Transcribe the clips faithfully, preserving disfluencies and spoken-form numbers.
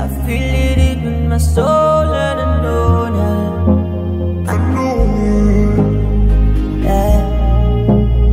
I feel it deep in my soul and I know that. I know. Yeah.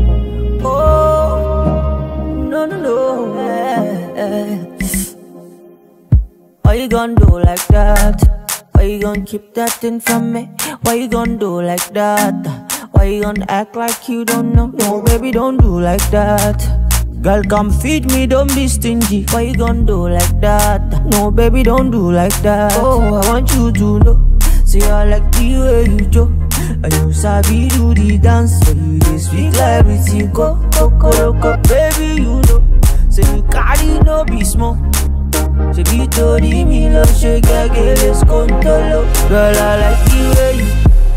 Oh, no, no, no. Yeah. Why you gon' do like that? Why you gon' keep that thing from me? Why you gon' do like that? Why you gon' act like you don't know? No, baby, don't do like that. Girl, come feed me, don't be stingy. Why you gon' do like that? No, baby, don't do like that. Oh, I want you to know. See, I like the way you do. And you sabi do the dance. So you just speak like everything. Go, go, go, go, baby, you know. Say you carry no be small. Say be to the me love, shake again, let's control. Girl, I like the way you.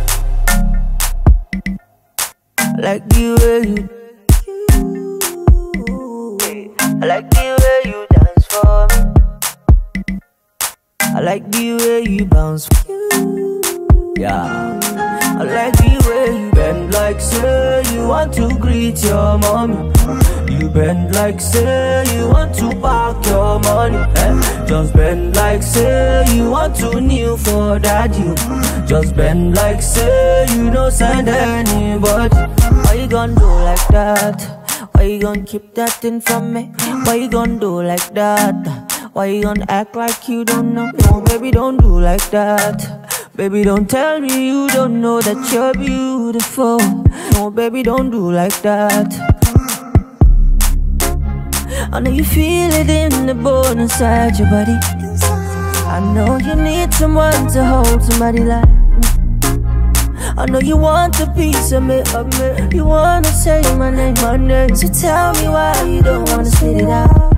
I like the way you. I like the way you dance for me. I like the way you bounce for you. Yeah. I like the way you bend like say you want to greet your mommy. You bend like say you want to park your money. Eh? Just bend like say you want to kneel for daddy. Just bend like say you don't send anybody. Why you gon' do like that? Why you gon' keep that thing from me? Why you gon' do like that? Why you gon' act like you don't know? No, baby, don't do like that. Baby, don't tell me you don't know that you're beautiful. No, baby, don't do like that. I know you feel it in the bone inside your body. I know you need someone to hold somebody like me. I know you want a piece of me, of me. You wanna say my name, my name. So tell me why you don't wanna spit it out.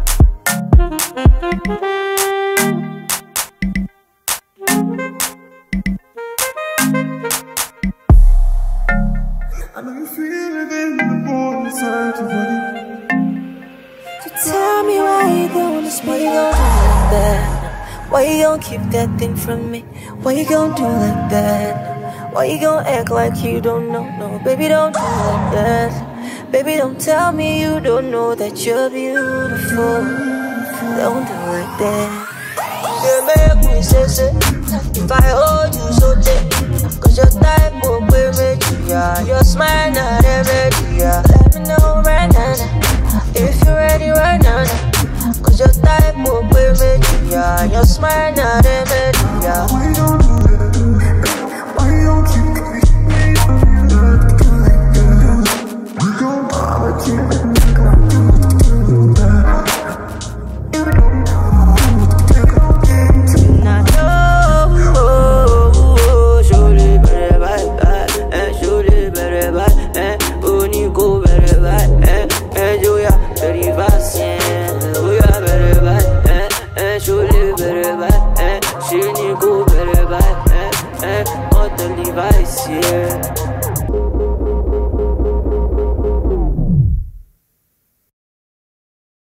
I know you feel it in the bone inside your body. So tell me why you don't wanna spit it out like that. Why you gon' keep that thing from me? Why you gon' do like that? Why you gon' act like you don't know? No, baby, don't do like that. Baby, don't tell me you don't know that you're beautiful. Don't do like that. You make me say, say, if I hold you so tight, cause your type will be me, yeah. Your smile not every, yeah. Let me know right now, if you're ready right now. Cause your type will be me, yeah. Your smile not every, yeah.